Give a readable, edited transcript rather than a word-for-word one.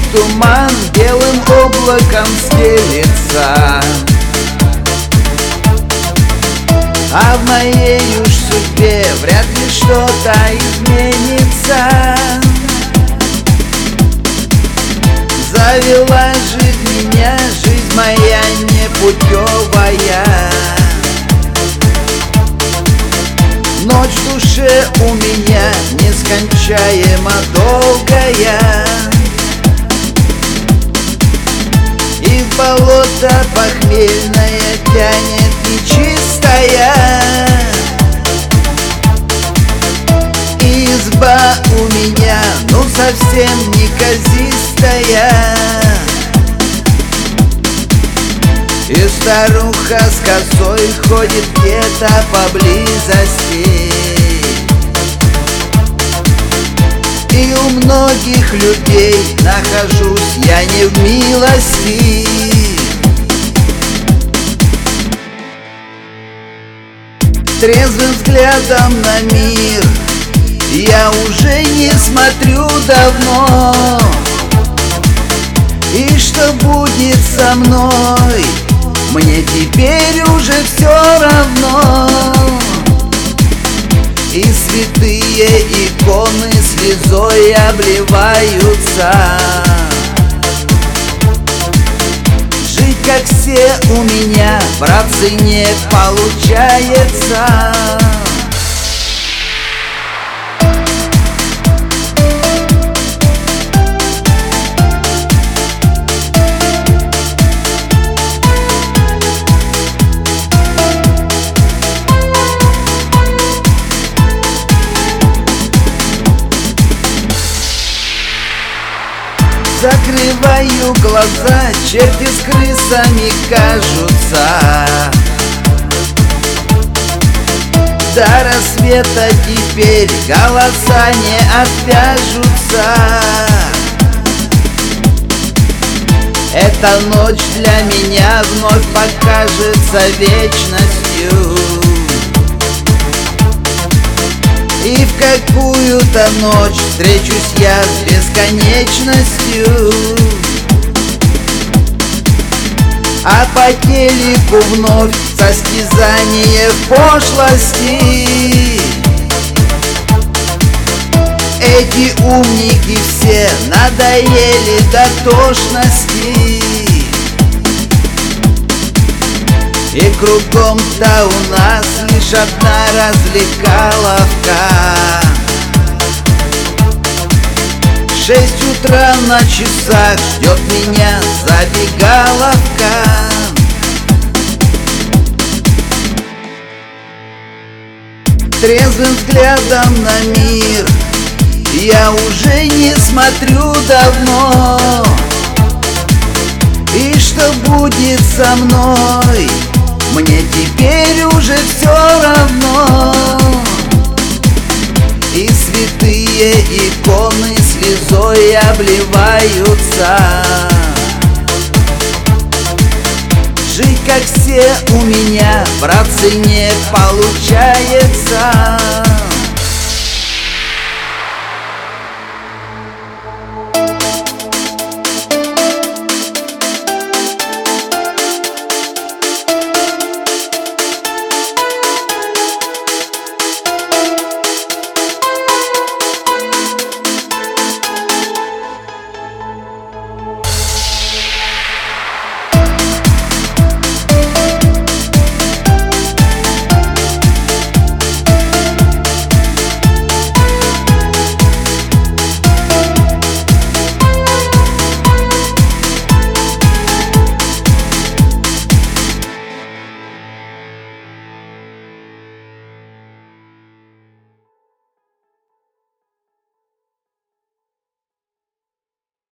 туман белым облаком стелется, а в моей уж судьбе вряд ли что-то изменится. Завела жизнь меня, жизнь моя непутевая. Ночь в душе у меня нескончаемо долгая, и в болото похмельное тянет нечистая. Изба у меня, ну совсем неказистая, и старуха с косой ходит где-то поблизости. И у многих людей нахожусь я не в милости. Трезвым взглядом на мир я уже не смотрю давно. И что будет со мной, мне теперь уже все равно. И святые иконы слезой обливаются. Жить как все у меня, братцы, не получается. Закрываю глаза, черти с крысами кажутся. До рассвета теперь голоса не отвяжутся. Эта ночь для меня вновь покажется вечностью. И в какую-то ночь встречусь я с бесконечностью. А по телеку вновь состязание в пошлости. Эти умники все надоели до тошности. И кругом-то у нас лишь одна развлекаловка. 6 утра на часах ждет меня забегаловка. Трезвым взглядом на мир я уже не смотрю давно. И что будет со мной, мне теперь уже все равно. И святые иконы слезой обливаются. Жить как все у меня, братцы, не получается.